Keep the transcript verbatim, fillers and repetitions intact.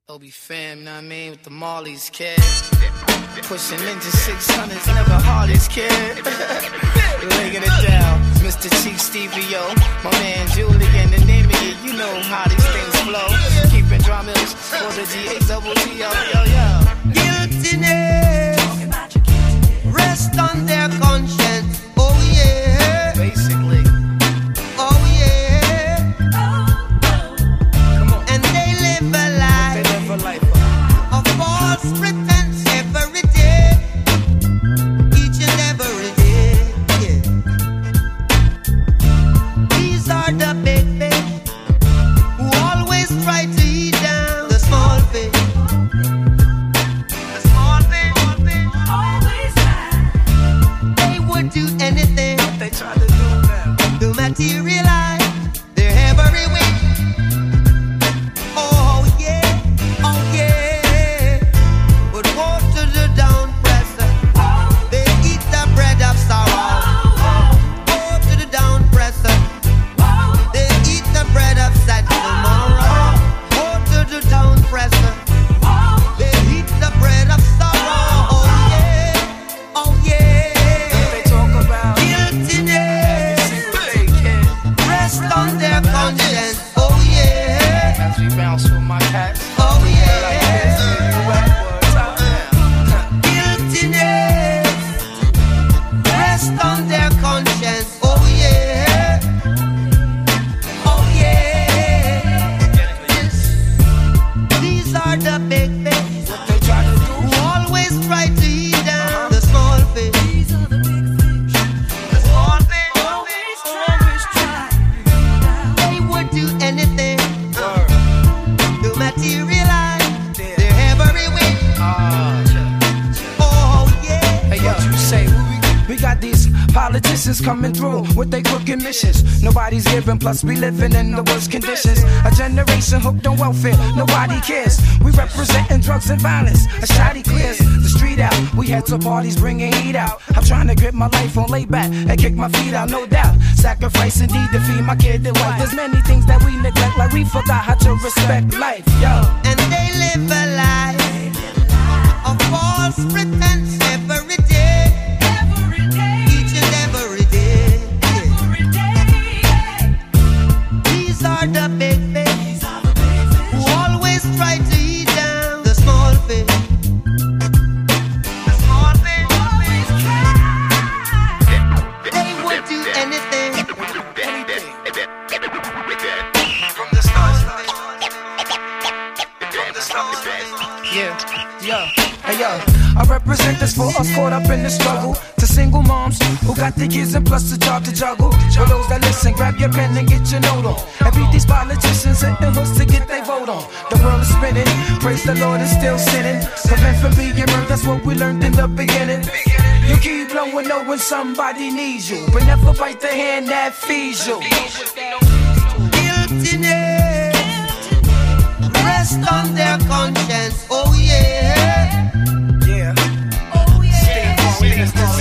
Obi fam, know what I mean, with the Marleys, kid. Pushing Ninja six hundreds, never Harleys, kid. Laying it down, Mister Chief Stevie O, my man Julian, the name of it, you know how these things flow. Keeping drummers for the G A double T O, yo, yo. Guiltiness, rest on their conscience, oh yeah. Basically. Oh yeah. Come on. And they live a life, they live a life of false pretense every day, each and every day, yeah. These are the big fish who always try to eat down the small fish. The small fish, always try. They would do anything what they try to do now to materialize their every wish. Oh yeah, oh yeah. But woe to the down presser, they eat the bread of sorrow. Woe to the down presser, they eat the bread of sad tomorrow. Woe to the down presser, they eat the bread of sorrow. Oh yeah, oh yeah. they talk about Guiltiness, every single day, kid. rest on their conscience. Oh yeah, As we bounce with my cats. oh Like yeah. this, you wet words out now. Guiltiness, rest on their conscience. Oh yeah, oh yeah. These are the big fish What they try to do who always try to eat down the small fish. The small fish, always try. They would do anything to materialize their every wish. Ah, Oh yeah. hey, yo, you say we, we got these politicians coming through with their crooked missions. Nobody's giving, plus we living in the worst conditions. A generation hooked on welfare, nobody cares. We representing drugs and violence. A shotty clears the street out. We head to parties, bringing heat out. I'm trying to grip my life on lay back and kick my feet out, no doubt. Sacrifice indeed to feed my kid and wife. There's many things that we neglect, like we forgot how to respect life, yo. And they live a life of false pretense every day, each and every day. These are the big fish who always try to eat down the small fish. The small fish always try. They would do anything from the start. From the start. Yeah, yo, hey yo, I represent this for us caught up in the struggle. To single moms who got the kids and plus the job to juggle. For those that listen, grab your pen and get your note on. And beat these politicians and the hooks to get their vote on. The world is spinning, praise the Lord is still sinning. Prevent from being murdered, that's what we learned in the beginning. You keep blowing knowing somebody needs you, but never bite the hand that feeds you. Guiltiness, rest on their conscience. Oh yeah, Yeah, oh yeah. stay